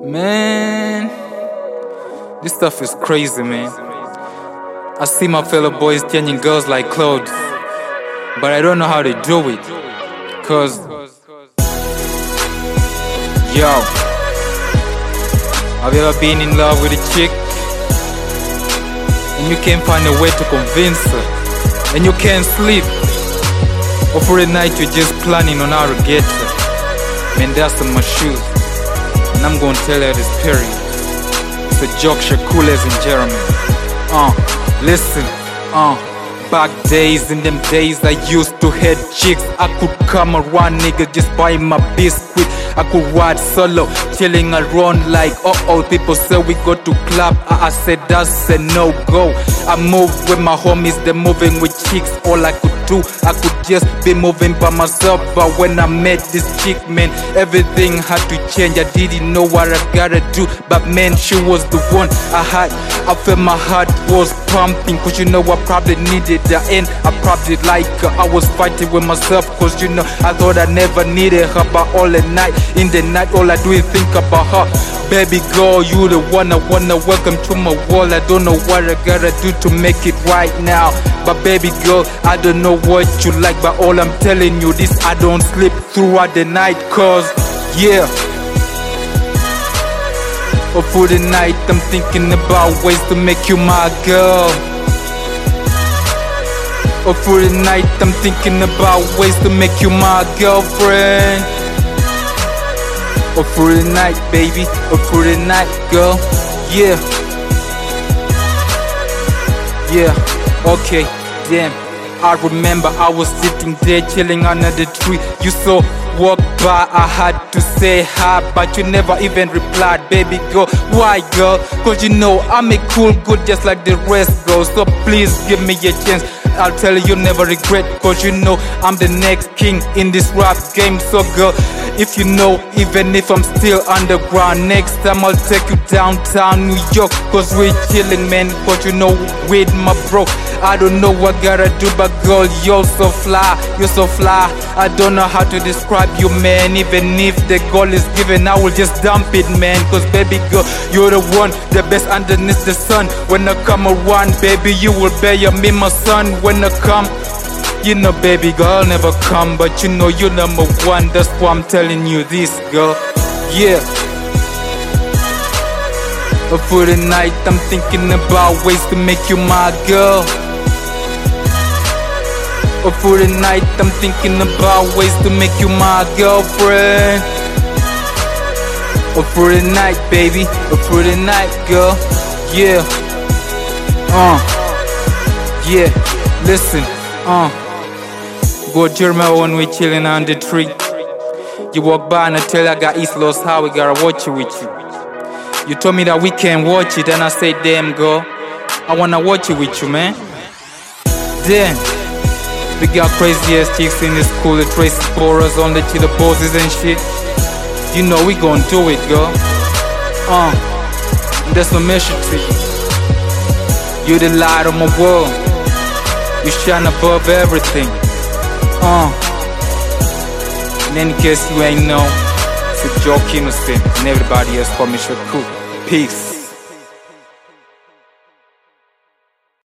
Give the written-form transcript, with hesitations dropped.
Man, this stuff is crazy, man. I see my fellow boys changing girls like clothes, but I don't know how they do it. Cause, yo, have you ever been in love with a chick and you can't find a way to convince her, and you can't sleep, or for a night you're just planning on how to get her? Man, that's in my shoes, and I'm gonna tell her this period. It's a joke, Shakules and Jeremy. Listen, back days, in them days I used to hate chicks. I could come around, nigga, just buy my biscuit. I could ride solo, chilling around like, people say we go to club. I said that's a no-go. I moved with my homies, they're moving with chicks. All I could do, I could just be moving by myself. But when I met this chick, man, everything had to change. I didn't know what I gotta do, but man, she was the one I had. I felt my heart was pumping, cause you know I probably needed the end. I probably like her, I was fighting with myself, cause you know I thought I never needed her. But all the night, in the night, all I do is think about her. Baby girl, you the one I wanna welcome to my world. I don't know what I gotta do to make it right now, but baby girl, I don't know what you like, but all I'm telling you this, I don't sleep throughout the night, cause yeah. But for the night, I'm thinking about ways to make you my girl. Or for the night, I'm thinking about ways to make you my girlfriend. Or for the night, baby, or for the night, girl. Yeah. Yeah, okay, damn. I remember I was sitting there chilling under the tree. You saw walk by, I had to say hi, but you never even replied. Baby girl, why girl? Cause you know I'm a cool good just like the rest, girl. So please give me a chance, I'll tell you never regret. Cause you know I'm the next king in this rap game. So girl, if you know, even if I'm still underground, next time I'll take you downtown New York. Cause we're chilling, man, cause you know with my bro. I don't know what gotta do, but girl, you're so fly, you're so fly. I don't know how to describe you, man. Even if the goal is given, I will just dump it, man. Cause baby girl, you're the one, the best underneath the sun. When I come around, baby, you will bear me my son. When I come, you know, baby girl, I'll never come, but you know you're number one. That's why I'm telling you this, girl. Yeah. But for the night, I'm thinking about ways to make you my girl. But for the night, I'm thinking about ways to make you my girlfriend. But for the night, baby, but for the night, girl. Yeah. Yeah. Listen. Go Jeremy when we chillin' on the tree. You walk by and I tell you I got East Los How we gotta watch it with you. You told me that we can't watch it, and I said, damn girl, I wanna watch it with you, man. Then we got crazy ass chicks in this school, the Tracy Boras on the cheetah poses and shit. You know we gon' do it, girl. And that's my mission to you. You the light of my world. You shine above everything. In any case you ain't know, it's a joke innocent, and everybody else call me Shaku. Peace.